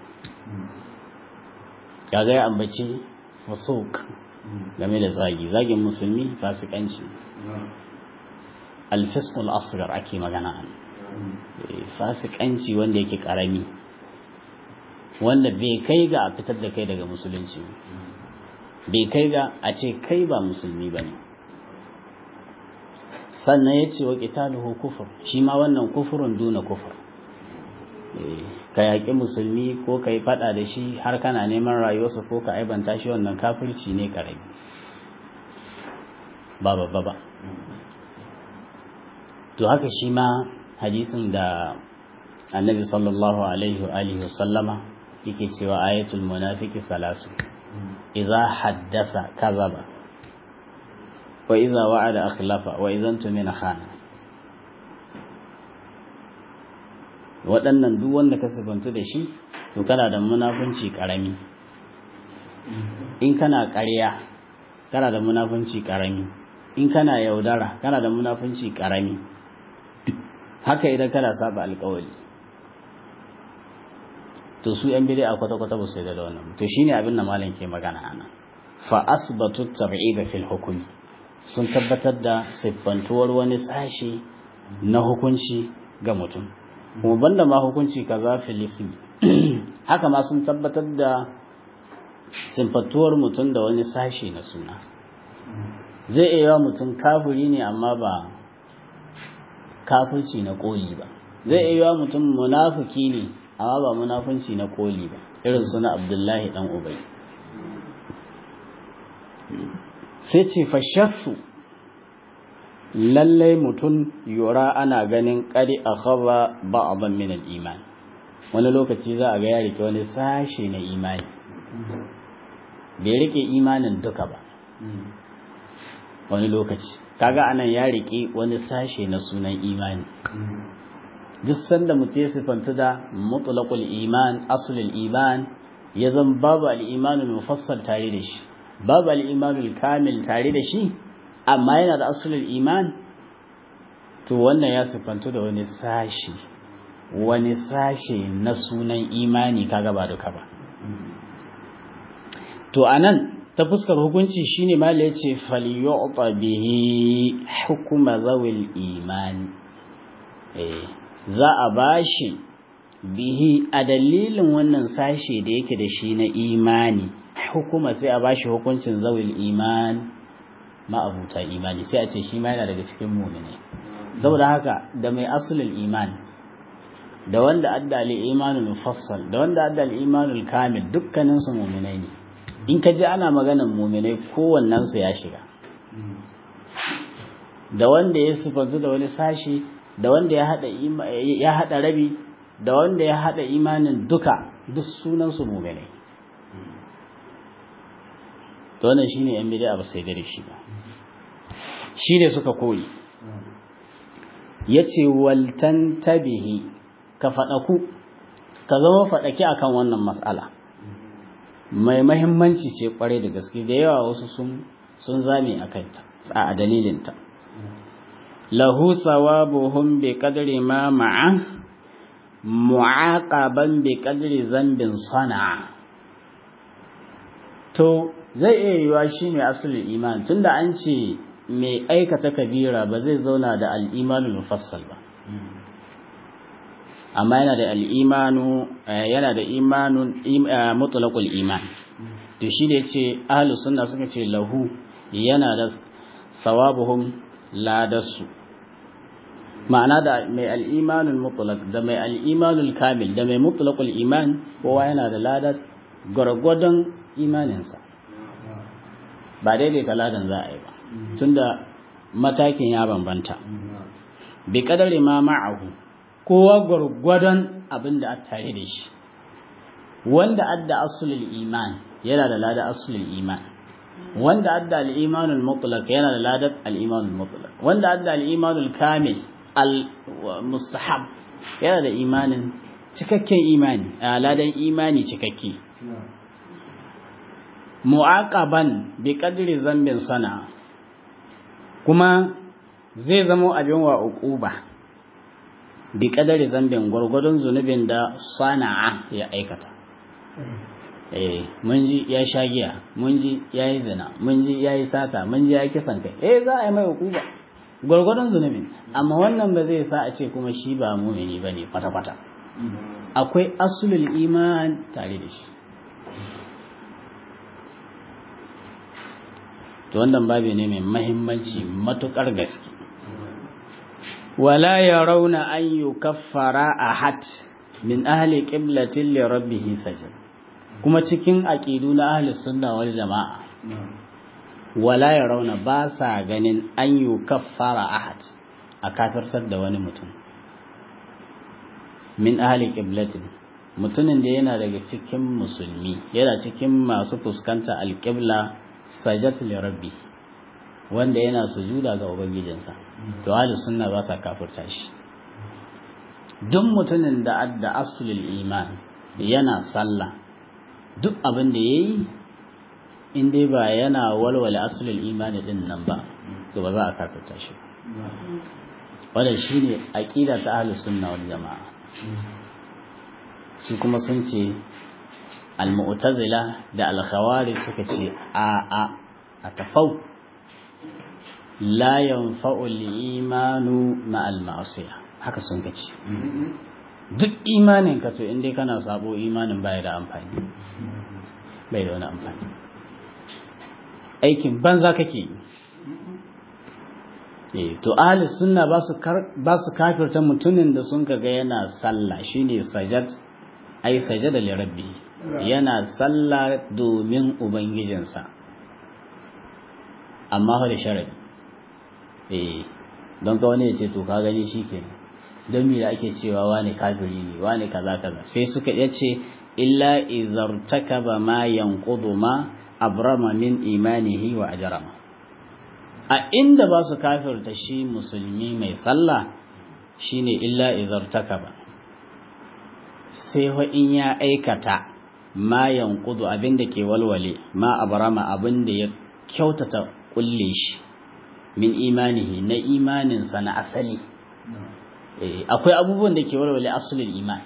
kaga ya ambaci fusuq game da zagi zagin musulmi fasikanci al-fisqul asghar ake magana an fasikanci wanda yake karami wanda bai kai ga a fitar da kai daga musulunci bai kai ga a ce kai ba musulmi bane sannan ya ce wa qitaluhu kufur shi ma wannan kufurun duna kufur ka yaƙi musulmi ko ka yi faɗa da shi har kana neman rayuwarsa ko ka aibanta shi wannan kafirci ne ƙarami ba babba ba to haka shi ma hadisin da annabi sallallahu alaihi wa alihi wasallama yake cewa ayatul munafiki salasu idza haddasa kazaba wa idza wa'ada akhlafa wa idza tumina khana waɗannan duk wanda ka sifantu da shi to kana da munafunci karami in kana ƙarya kana da munafunci karami in kana yaudara kana da munafunci karami haka idan kana saba alƙawari to su yan bid'a kwata-kwata ba su yarda da wannan to shine abin da malam ke magana ana fa asbatu tab'id fil hukmi sun tabbatar da siffantuwar wani sashi na hukunci ga mutum kuma banda ma hukunci kaza fil ismi haka ma sun tabbatar da siffantuwar mutum da wani sashi na suna zai iya mutum kafiri ne amma ba kafirci na koli ba zai iya mutum munafiki ne amma ba munafunci na koli ba irin suna Abdullahi dan Ubay sai ce fashafu lallai mutum yura ana ganin ƙari a hawa ba abin min iman wani lokaci za a ga ya rike wani sashe na imani bai rike imanin duka ba wani lokaci kaga anan ya rike wani sashe na sunan imani duk sanda mutum ya sifantu da mutlaqul iman aslul iman ya zan babu al-imanul mufassal tare da shi babu al-imanul kamil tare da shi amma yana da aslul iman to wannan ya sifantu da wani sashi wani sashe na sunan imani kaga ba duka ba to anan ta fuskar hukunci shine mala yace falyu'ta bihi hukma zawil iman eh za a bashi bihi a dalilin wannan sashe da yake da shi na imani hukuma sai a bashi hukuncin zawil iman ma'abuta imani sai a ce shi ma yana daga cikin mu'mini saboda haka da mai aslul iman da wanda adda al-imanul mufassal da wanda adda al-imanul kamil dukkanin su mu'minai ne in ka ji ana maganan mu'minai kowannen su ya shiga da wanda ya sifantu da wani sashi da wanda ya hada ya hada rabi da wanda ya hada imanin duka duk sunan su mu'minai to wannan shine yan bid'a ba sai da shi ba shine suka koyi yace wal tantabihi ka fadaku ka zama fadaki akan wannan mas'ala mai muhimmanci ce kware da gaske da yawa wasu sun sun zame akai ta a dalilin ta lahu sawabuhum bi qadri ma ma'a mu'aqaban bi qadri zambin sana'a to zai iya yiwa shine asulul iman tunda an ce mai aikata kabira ba zai zauna da al-imanul mufassal ba amma yana da al-imanu yana da imanun mutlaqul iman to shi da yace ahlus sunna suka ce lahu yana da sawabuhum ladasu ma'ana da mai al-imanul mutlaq da mai al-imanul kamil da mai mutlaqul iman kowa yana da ladar gwargwadon imaninsa ba daidaita ladan za a yi ba tunda matakin ya bambanta bi kadari ma ma'ahu kowa gwargwadon abin da aka tare da shi wanda adda asulul iman yana da ladan asulul iman wanda adda al-imanul mutlaq yana da ladan al-imanul mutlaq wanda adda al-imanul kamil al-mustahab yana da imanin cikakken imani ladan imani cikakke mu'aqaban bi qadri zambin sana kuma zai zama abin wa uquba bi kadari zambin gwargwadon zunubin da sana'a ya aikata. eh mun ji ya sha giya, mun ji ya yi zina, mun ji ya yi sata, mun ji ya yi kisan kai, eh za a yi mai hukuma gwargwadon zunubin, amma wannan ba zai sa a ce kuma shi ba mumini bane kwata-kwata. Akwai asulul iman tare da shi. To wannan babu ne mai mahimmanci matukar gaske. wala yarawna an yukaffara ahad min ahli qiblatin li rabbih sajad. Kuma cikin aqidu na ahli sunna wal jamaa wala yarawna ba sa ganin an yukaffara ahad a kafirtar da wani mutum min ahli qiblatin, mutumin da yana daga cikin musulmi, yana cikin masu fuskanta alqibla, sajat li rabbi, wanda yana sujuda ga ubangijinsa, to ahli sunna ba sa kafirta shi. Duk mutumin da adda aslul iman yana sallah, duk abin da yayi in dai ba yana walwala aslul iman din nan ba, to ba za a kafirta shi. Wannan shine aqida ta ahli sunna wal jamaa. Su kuma sun ce al-mu'tazila da al-khawarij suka ce a a a tafau la yanfa'u al-imanu ma'al ma'siyah, haka sun kace. Duk imanin ka to indai kana sabo, imanin baya da amfani, bai da wani amfani, aikin banza kake yi. eh to ahli sunna ba su ba su kafirta mutumin da sun kaga yana sallah, shine sajad ai sajada li rabbi, yana sallah domin ubangijinsa, amma fa da sharadi. eh don ka wani ya ce to ka gani shikenan, don me da ake cewa wani kafiri ne, wani kaza kaza, sai suka yace illa izartakaba ma yanqudu ma abrama min imanihi wa ajrama. A inda ba su kafirta shi musulmi mai sallah shine illa izartakaba, sai wa in ya aikata ma yanqudu, abinda ke walwale, ma abrama, abinda ya kyautata kulle shi, min imanihi, na imaninsa na asali. eh akwai abubuwan da ke walwale asulul iman,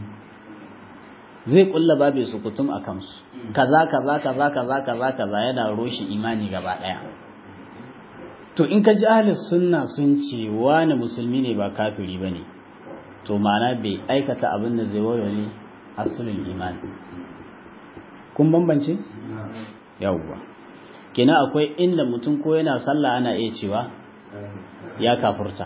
zai kulla babe su kutum a kansu, kaza kaza kaza kaza kaza kaza yana roshi imani gaba daya. To in ka ji ahli sunna sun ce wani musulmi ne ba kafiri bane, to ma'ana bai aikata abin da zai walwale asulul iman. Kun bambance? yawwa kina akwai inda mutum ko yana sallah ana iya cewa ya kafurta.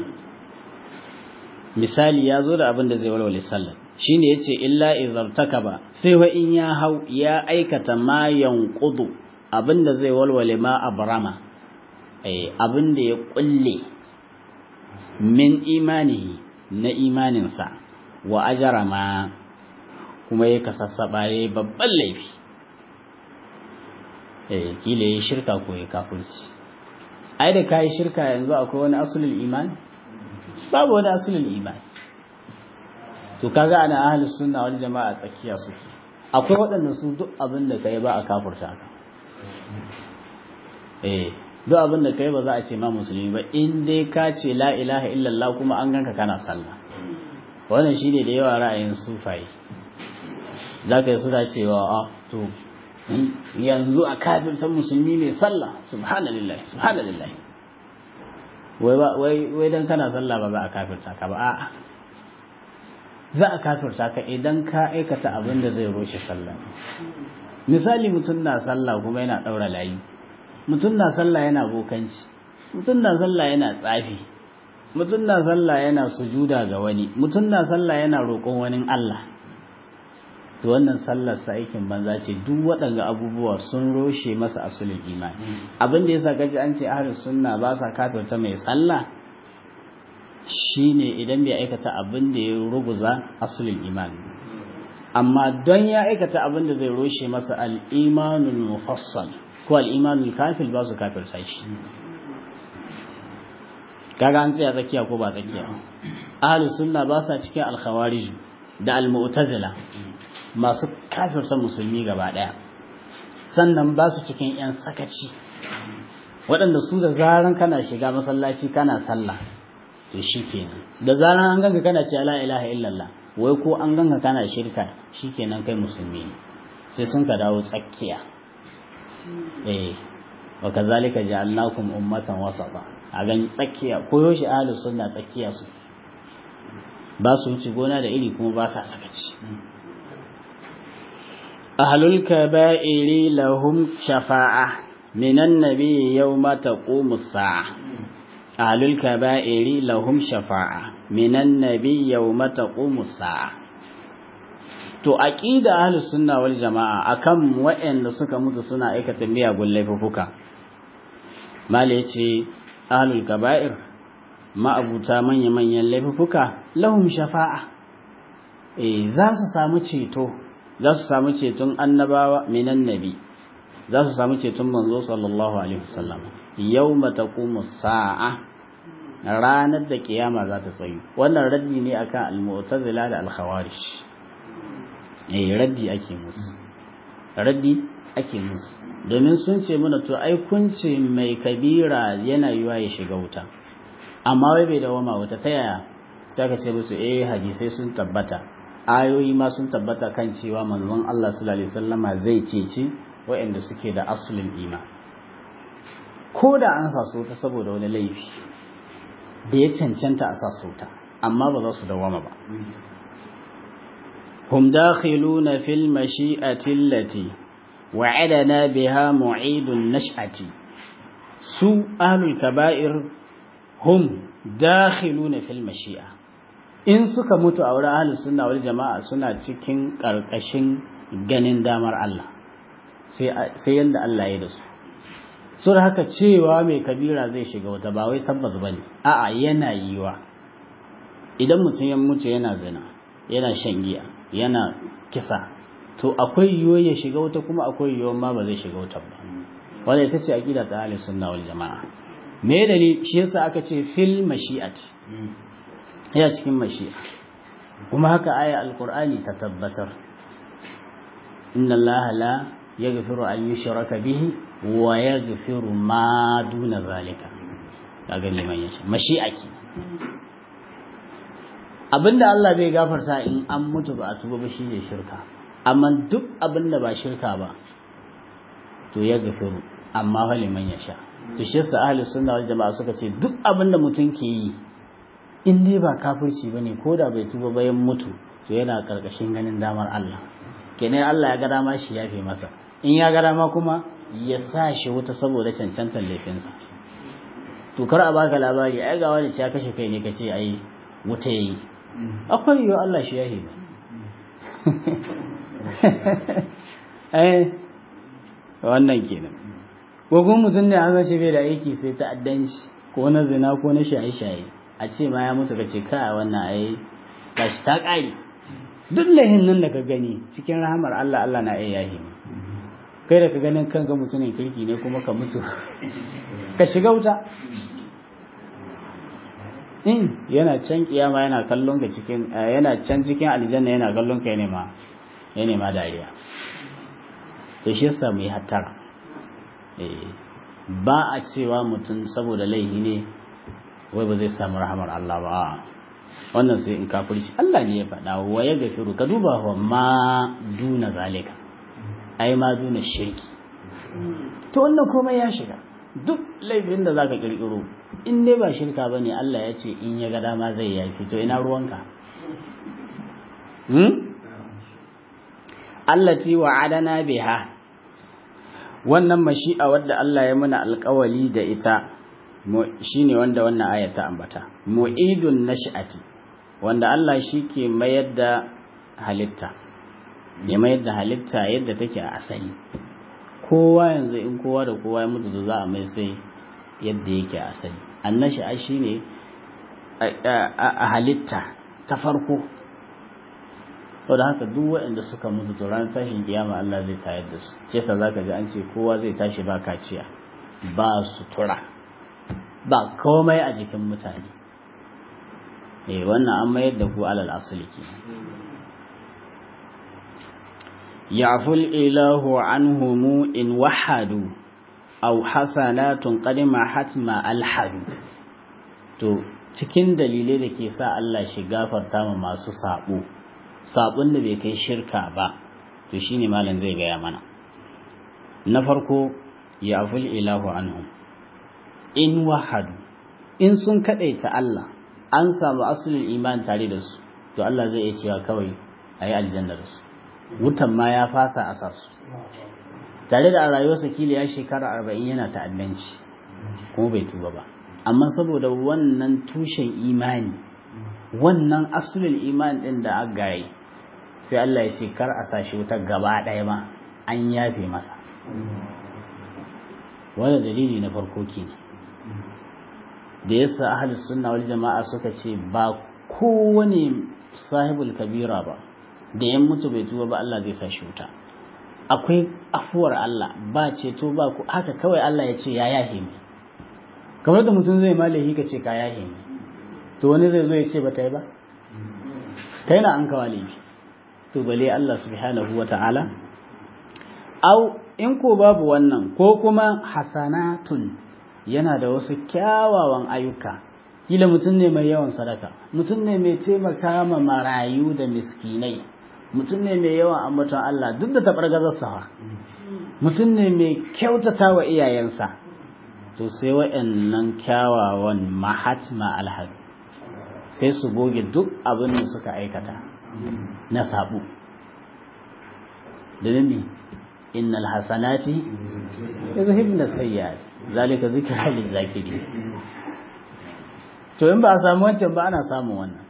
Misali ya zo da abin da zai walwale sallah, shine yace illa izartakaba, sai wa in ya hau ya aikata ma yanqudu, abin da zai walwale ma abrama, eh abin da ya kulle min imani, na imaninsa, wa ajrama, kuma ya kasassaba yayi babban laifi. eh kila yayi shirka ko ya kafirci. Ai da kai shirka yanzu akwai wani asulul iman? Babu wani asulul iman. To kaga ana ahlus sunna wal jamaa tsakiya suke. Akwai waɗanda su duk abin da kai ba a kafirta ka. eh duk abin da kai ba za a ce ma musulmi ba, in dai ka ce la ilaha illallah kuma an ganka kana sallah. Wannan shine da yawa ra'ayin sufai. Zaka yi suna cewa a to yanzu a kafirta musulmi ne sallah, subhanallahi subhanallahi. Wai wai wai dan kana sallah ba za a kafirta ka ba, a'a za a kafirta ka idan ka aikata abin da zai roshe sallah. Misali mutum na sallah kuma yana daura layi, mutum na sallah yana bokanci, mutum na sallah yana tsafi, mutum na sallah yana sujuda ga wani, mutum na sallah yana roƙon wani Allah. To wannan sallar sa aikin banza ce. Duk waɗanga abubuwa sun roshe masa asulul imani. Abin da yasa kaji an ce ahlus sunna ba sa kafirta mai sallah shine idan bai aikata abin da ya ruguza asulul imani. Amma don ya aikata abin da zai roshe masa al-imanul mufassal ko al-imanul kafil, ba su kafirta shi. Kaga an tsaya tsakiya ko ba tsakiya? Ahlus sunna ba sa cikin al-khawarij da al-mu'tazila masu kafirta musulmi gaba daya, sannan ba su cikin yan sakaci waɗanda su da zaran kana shiga masallaci kana sallah to shikenan da zaran an ganka kana ce la ilaha illallah wai ko an ganka kana shirka shikenan kai musulmi ne sai sun ka dawo tsakiya eh wa kazalika ja'alnakum ummatan wasata a gani tsakiya koyo shi ahlus sunna tsakiya su ba su wuce gona da iri kuma ba sa sakaci ahlul kaba'iri lahum shafa'a minan nabi yawma taqumu as-sa'a ahlul kaba'iri lahum shafa'a minan nabi yawma taqumu as-sa'a to aqida ahlus sunna wal jamaa akan waɗanda suka mutu suna aikata miyagun laifuka mala yace ahlul kaba'ir ma'abuta manya manyan laifuka lahum shafa'a eh za su samu ceto za su samu ceton annabawa minan nabi za su samu ceton manzo sallallahu alaihi wasallam yawma taqumu as-sa'a ranar da kiyama za ta tsayu wannan raddi ne akan al-mu'tazila da al-khawarij eh raddi ake musu raddi ake musu domin sun ce mana to ai kun ce mai kabira yana yiwa ya shiga wuta amma wai bai dawama wuta ta yaya sai ka ce musu eh hadisai sun tabbata ayoyi ma sun tabbata kan cewa manzon Allah sallallahu alaihi wasallama zai ceci waɗanda suke da asulin iman ko da an sa su ta saboda wani laifi da ya cancanta a sa su ta amma ba za su dawama ba hum dakhiluna fil mashi'ati allati wa'adana biha mu'idun nash'ati su ahlul kaba'ir hum dakhiluna fil mashi'a in suka mutu a wurin ahlus sunna wal jama'a suna cikin karkashin ganin damar Allah sai sai yanda Allah ya da su so da haka cewa mai kabira zai shiga wata ba wai tabbas bane a'a yana yiwa idan mutum ya mutu yana zina yana shan giya yana kisa to akwai yiwuwar ya shiga wata kuma akwai yiwuwar ma ba zai shiga wata ba wanda ita ce aqida ta ahlus sunna wal jama'a me dalili shi yasa aka ce fil mashi'ati ya cikin mashi'a kuma haka aya alqur'ani ta tabbatar inna allaha la yaghfiru an yushraka bihi wa yaghfiru ma duna zalika kaga liman yasha mashi'a ki abinda Allah bai gafarta in an mutu ba a tuba ba shine shirka amma duk abinda ba shirka ba to ya gafiru amma fa liman yasha to shi yasa ahli sunna wal jamaa suka ce duk abinda mutum ke yi in dai ba kafirci bane ko da bai tuba bayan mutu to yana karkashin ganin damar Allah kenan Allah ya ga dama shi yafe masa in ya ga dama kuma ya sa shi wuta saboda cancantar laifinsa to kar a baka labari ai ga wani ya kashe kai ne kace ai wuta yayi akwai yiwu Allah shi yafe ba eh wannan kenan ko kuma mutum ne an ce bai da aiki sai ta'addanci ko na zina ko na shaye-shaye a ce ma ya mutu kace kai wannan ai tashi ta kare duk lahin nan da ka gani cikin rahamar Allah Allah na iya yahi kai da ka ganin kanka mutumin kirki ne kuma ka mutu ka shiga wuta in yana can kiyama yana kallon ka cikin yana can cikin aljanna yana kallon ka ne ma yana ma dariya to shi yasa mu yi hattara eh ba a cewa mutum saboda laihi ne wai ba zai samu rahamar Allah ba wannan sai in kafirci Allah ne ya faɗa wa ya gafiru ka duba wa ma duna zalika ai ma duna shirki to wannan komai ya shiga duk laifin da zaka kirkiro in dai ba shirka bane Allah ya ce in ya ga dama zai yafi to ina ruwanka hmm allati wa'adana biha wannan mashi'a wadda Allah ya muna alƙawali da ita shine wanda wannan aya ta ambata mu'idun nash'ati wanda Allah shi ke mayar da halitta ya mayar da halitta yadda take a asali kowa yanzu in kowa da kowa ya mutu da za a mai sai yadda yake a asali annashi a shine a halitta ta farko to da haka duk waɗanda suka mutu to ranar tashin kiyama Allah zai tayar da su shi yasa zaka ji an ce kowa zai tashi ba kaciya ba sutura ba komai a jikin mutane eh wannan an mayar da ku alal asali ke ya'ful ilahu anhum in wahadu aw hasanatun qadima hatma alhadu to cikin dalilai da ke sa Allah shi gafarta ma masu sabo sabon da bai kai shirka ba to shine malam zai gaya mana na farko ya aful ilahu anhum in wahadu in sun kadaita Allah an samu asulul iman tare da su to Allah zai iya cewa kawai ayi aljanna da su wutan ma ya fasa a sasu tare da a rayuwarsa kila ya shekara arba'in yana ta'addanci kuma bai tuba ba amma saboda wannan tushen imani wannan asulul iman din da aka gare sai Allah ya ce kar a sashi wuta gaba ɗaya ma an yafe masa wanda dalili na farko kenan da yasa ahlus sunna wal jama'a suka ce ba kowane sahibul kabira ba da yan mutu bai tuba ba Allah zai sashi wuta akwai afuwar Allah ba ceto ba ku haka kawai Allah ya ce ya yahe ni kamar da mutum zai malahi ka ce ka yahe ni to wani zai zo ya ce ba ta yi ba kai na an kawo laifi to bale Allah subhanahu wa ta'ala au in ko babu wannan ko kuma hasanatun yana da wasu kyawawan ayyuka kila mutum ne mai yawan sadaka mutum ne mai taimaka ma marayu da miskinai mutum ne mai yawan ambaton Allah duk da tabargazarsa mutum ne mai kyautata wa iyayensa to sai wa'annan kyawawan mahatma alhad sai su goge duk abin da suka aikata na sabu da ne innal hasanati yuzhibna sayyi'at zalika zikra lil zakirin to in ba a samu wancan ba ana samun wannan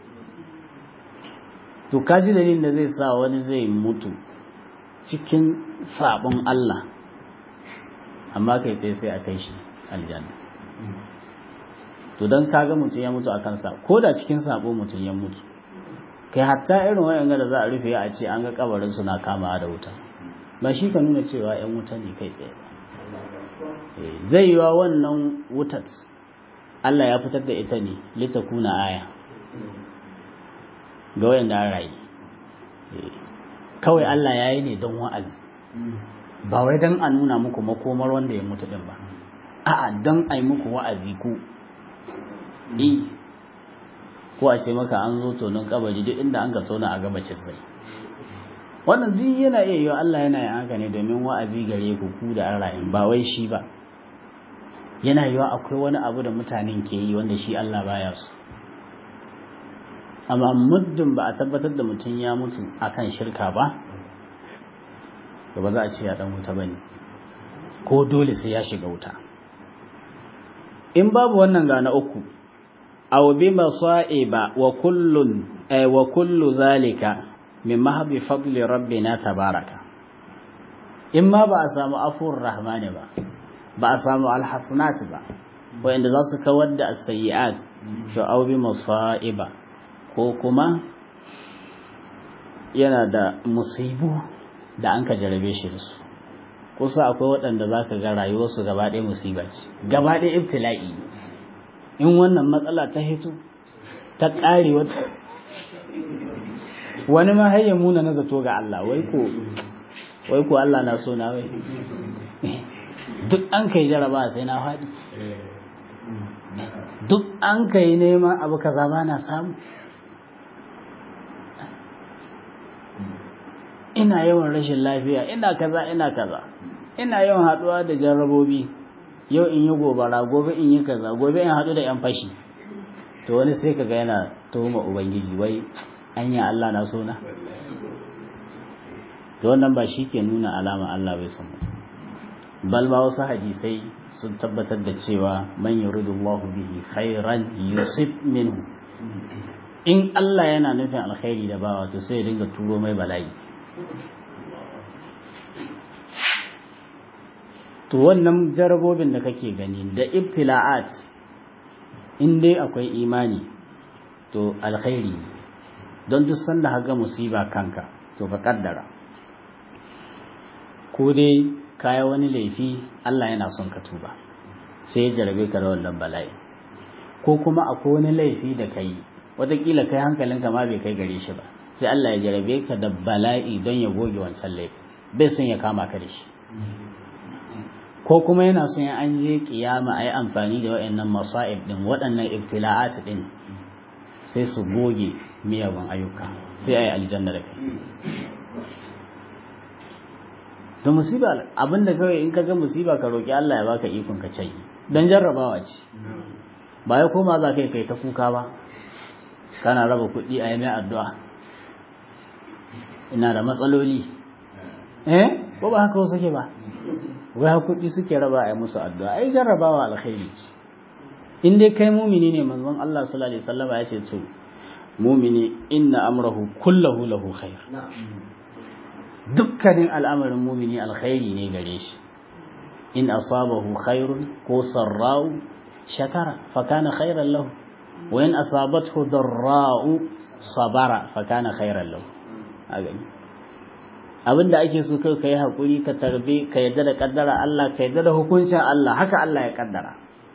to kaji dalilin da zai sa wani zai mutu cikin sabon Allah amma kai sai sai a kai shi aljanna to dan kaga mutum ya mutu akan sa ko da cikin sabo mutum ya mutu kai hatta irin wayanga da za a rufe a ce an ga kabarin su na kamawa da wuta ba shi ka nuna cewa yan wuta ne kai tsaye zai yi wa wannan wutar Allah ya fitar da ita ne litakuna aya ga wayanda an rayu kawai Allah ya yi ne don wa'azi ba wai don a nuna muku makomar wanda ya mutu din ba a'a don a yi muku wa'azi ku e ko a ce maka an zo tonon kabari duk inda an ka tona a gabacin zai wannan duk yana iya yiwa Allah yana yin haka ne domin wa'azi gare ku ku da an rayu ba wai shi ba yana yiwa akwai wani abu da mutanen ke yi wanda shi Allah baya su amma muddin ba a tabbatar da mutum ya mutu akan shirka ba to ba za a ce ya dan wuta bane ko dole sai ya shiga wuta in babu wannan ga na uku aw bi masaiba wa kullun ay wa kullu zalika min mahbi fadli rabbina tabaraka in ma ba a samu afur rahmani ba ba a samu alhasanat ba wanda za su kawar da as-sayyi'at to aw bi masaiba ko kuma yana da musibu da an ka jarabe shi da su kusa akwai waɗanda za ka ga rayuwarsu gaba ɗaya musiba ce gaba ɗaya ibtila'i in wannan matsala ta hito ta ƙare wata wani ma har ya muna na zato ga Allah wai ko wai ko Allah na so na wai duk an kai jaraba sai na faɗi duk an kai neman abu kaza ba na samu ina yawan rashin lafiya ina kaza ina kaza ina yawan haduwa da jarrabobi yau in yi gobara gobe in yi kaza gobe in hadu da yan fashi to wani sai kaga yana tuhuma ubangiji wai anya Allah na so na to wannan ba shi ke nuna alama Allah bai son mutum bal ma wasu hadisai sun tabbatar da cewa man yuridullahu bihi khairan yusib minhu in Allah yana nufin alkhairi da bawa to sai ya dinga turo mai bala'i to wannan jarabobin da kake gani da ibtila'at in dai akwai imani to alkhairi don duk sanda haga musiba kanka to ka kaddara ko dai kaya wani laifi Allah yana son ka tuba sai ya jarabe ka da wannan bala'i ko kuma akwai wani laifi da kai wataƙila kai hankalinka ma bai kai gare shi ba sai Allah ya jarabe ka da bala'i don ya goge wancan laifi bai son ya kama ka da shi ko kuma yana son ya an je kiyama a yi amfani da waɗannan masa'ib ɗin waɗannan ibtila'at ɗin sai su goge miyagun ayyuka sai a yi aljanna da kai da musiba abinda kawai in ka ga musiba ka roƙi Allah ya baka ikon ka ce don jarrabawa ce ba ya koma za ka yi kai ta kuka ba kana raba kuɗi a yi mai addu'a ina da matsaloli eh ko ba haka wasu ke ba wai kuɗi suke raba a yi musu addu'a ai jarrabawa alkhairi ce in dai kai mumini ne manzon Allah sallallahu alaihi wasallam ya ce to mumini inna amrahu kullahu lahu khair dukkanin al'amarin mumini alkhairi ne gare shi in asabahu khairun ko sarra'u shakara fa kana khairan lahu wa in asabathu darra'u sabara fa kana khairan lahu a gani abinda ake so kai kai hakuri ka tarbe ka yadda da kaddara Allah ka yadda da hukuncin Allah haka Allah ya kaddara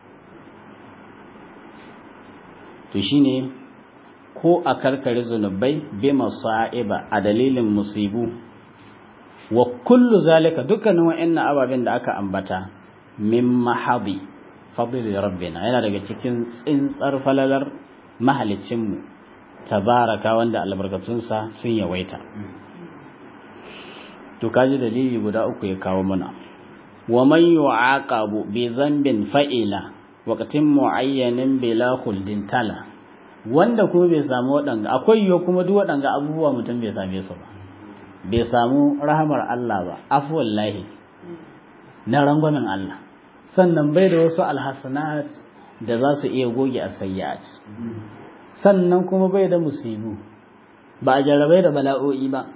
to shine ko a karkare zunubai bi masa'iba a dalilin musibu wa kullu zalika dukkanin wa'annan ababen da aka ambata min mahabi fadli rabbina yana daga cikin tsintsar falalar mahalicinmu tabaraka wanda albarkatunsa sun yawaita to kaji dalili guda uku ya kawo mana wa man yu'aqabu bi dhanbin fa'ila waqtin mu'ayyanin bila khuldin tala wanda kuma bai samu wadanga akwai yo kuma duk wadanga abubuwa mutum bai same su ba bai samu rahamar Allah ba afwallahi na rangwamen Allah sannan bai da wasu alhasanat da za su iya goge asayat sannan kuma bai da musibu ba a jarrabai da bala'o'i ba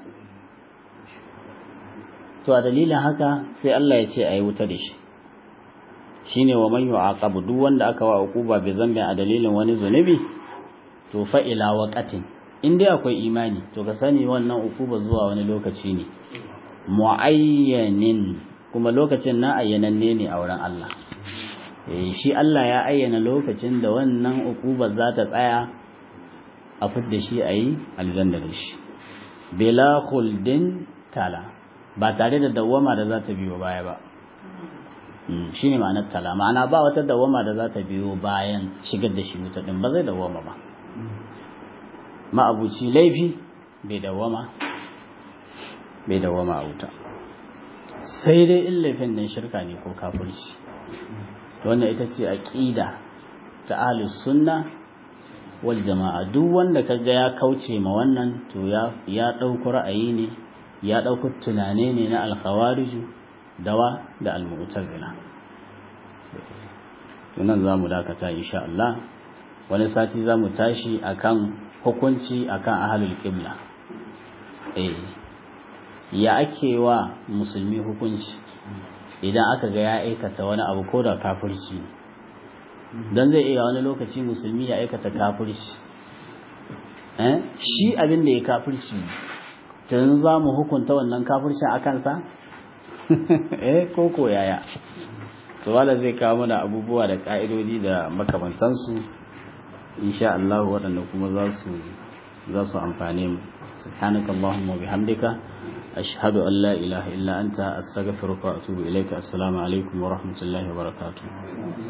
to a dalilin haka sai Allah ya ce ayi wuta da shi shine wa man yu'aqabu duk wanda aka wa uquba bi zambi a dalilin wani zunubi to fa ila waqatin in dai akwai imani to ka sani wannan uquba zuwa wani lokaci ne muayyanin kuma lokacin na ayyananne ne a wurin Allah eh shi Allah ya ayyana lokacin da wannan uquba za ta tsaya a fidda shi ayi aljanna da shi bila khuldin tala ba tare da dawwama da za ta biyo baya ba shi ne ma'anar tala ma'ana ba wata dawwama da za ta biyo bayan shigar da shi wuta din ba zai dawwama ba ma'abuci laifi bai dawwama bai dawwama a wuta sai dai in laifin nan shirka ne ko kafirci wannan ita ce aqida ta ahlus sunna wal jama'a duk wanda kaga ya kauce ma wannan to ya ya dauki ra'ayi ne ya dauki tunane ne na al-khawarij dawa da al-mu'tazila to nan zamu dakata insha Allah wani sati zamu tashi akan hukunci akan ahlul qibla eh ya ake wa musulmi hukunci idan aka ga ya aikata wani abu ko da kafirci dan zai iya wani lokaci musulmi ya aikata kafirci eh shi abin da ya kafirci tun za mu hukunta wannan kafircin akan sa eh ko ko yaya to wala zai kawo mana abubuwa da ka'idodi da makamantansu insha Allah waɗanda kuma za su za su amfane mu subhanakallahumma wa bihamdika ashhadu an la ilaha illa anta astaghfiruka wa atubu ilaika assalamu alaikum wa rahmatullahi wa barakatuh